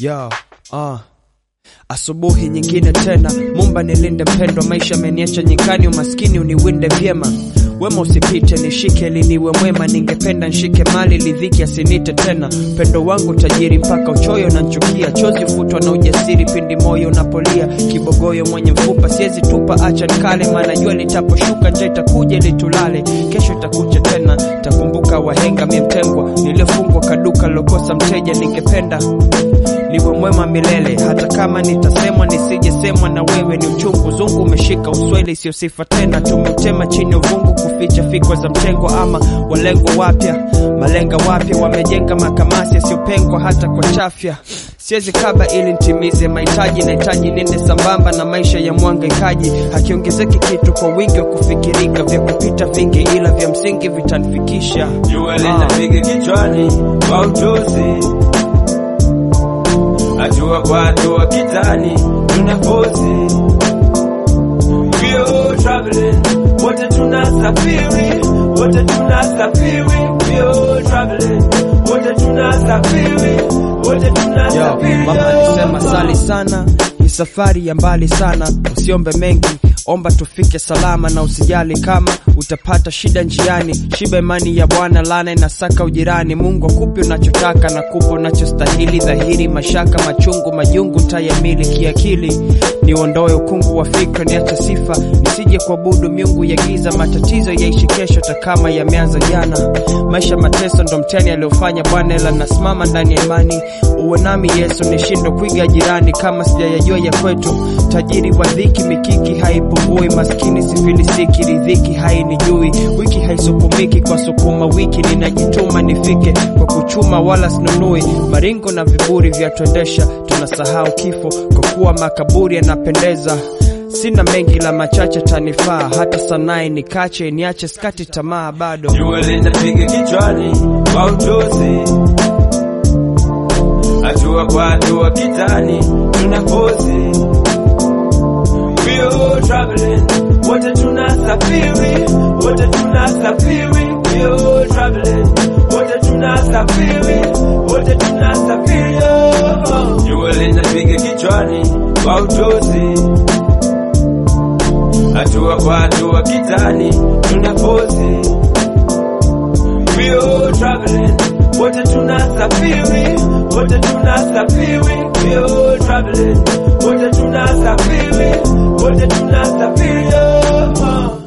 Yo, asubuhi nyingine tena, Mumba nilinde mpendwa, maisha ameniacha nyikani, umaskini uniwinde vyema. Wema usipite nishike liniwe mwema, ningependa nshike mali lidhiki asinite tena. Pendo wangu tajiri mpaka uchoyo na nchukia, chozi futwa na ujasiri pindi moyo unapolia. Kibogoyo mwenye mfupa siezi tupa, acha nikale, maana jua litaposhuka nje itakuja litulale. Kesho itakuja tena, takumbuka wahenga mtengwa, nilifungwa kaduka lokosa mteja. Ningependa niwe mwema milele, hata kama nitasemwa nisijesemwa na wewe. Ni uchungu zungu umeshika usweli, sio sifa tena. Tumetema chini uvungu kuficha fikwa za mtengo, ama walengo wapya, malenga wapya wamejenga makamasi yasiyopengwa hata kwa chafya. Siezi kaba ili nitimize mahitaji, nahitaji nende sambamba na maisha ya mwangaikaji. Hakiongezeki kitu kwa wingi wa kufikirika, vya kupita vingi ila vya msingi vitanifikisha. Jua linapiga kichwani kwa ujuzi, hatua kwa hatua kitani tunafosi. We all traveling, wote tunasafiri, wote tunasafiri. We all traveling, wote tunasafiri, wote tunasafiri. Mama nisema sali sana, ni safari ya mbali sana. Usiombe mengi, omba tufike salama, na usijali kama utapata shida njiani. Shiba imani ya Bwana, lana inasaka ujirani. Mungu akupe unachotaka na kupa unachostahili. Dhahiri mashaka machungu majungu tayamili kiakili. Niondoe ukungu wa fikra, niache sifa, nisije kuabudu miungu ya giza. Matatizo yaishi kesho takama yameanza jana. Maisha mateso ndo mtihani aliofanya Bwana, ila nasimama ndani ya imani. Uwe nami Yesu, nishindo kuiga jirani kama sijayajua ya kwetu. Tajiri wa dhiki mikiki haipungui, maskini sifilisiki, ridhiki hainijui. Wiki haisukumiki kwa sukuma wiki, ninajituma nifike kwa kuchuma wala sinunui. Maringo na viburi vya tuendesha, tunasahau kifo kwa kuwa makaburi yanapendeza. Sina mengi la machache tanifaa, hata sanai nikache niache skati tamaa bado. Jua linapiga kichwani kwa ujuzi, hatua kwa hatua kitani tunafosi. We all traveling, wote tunasafiri, wote tunasafiri. We all traveling, wote tunasafiri, wote tunasafiri. Jua linapiga kichwani kwa ujuzi, hatua kwa hatua kitani tunafosi. We all traveling, wote tunasafiri, wote tunasafiri. We all traveling, wote tunasafiri, wote tunasafiri.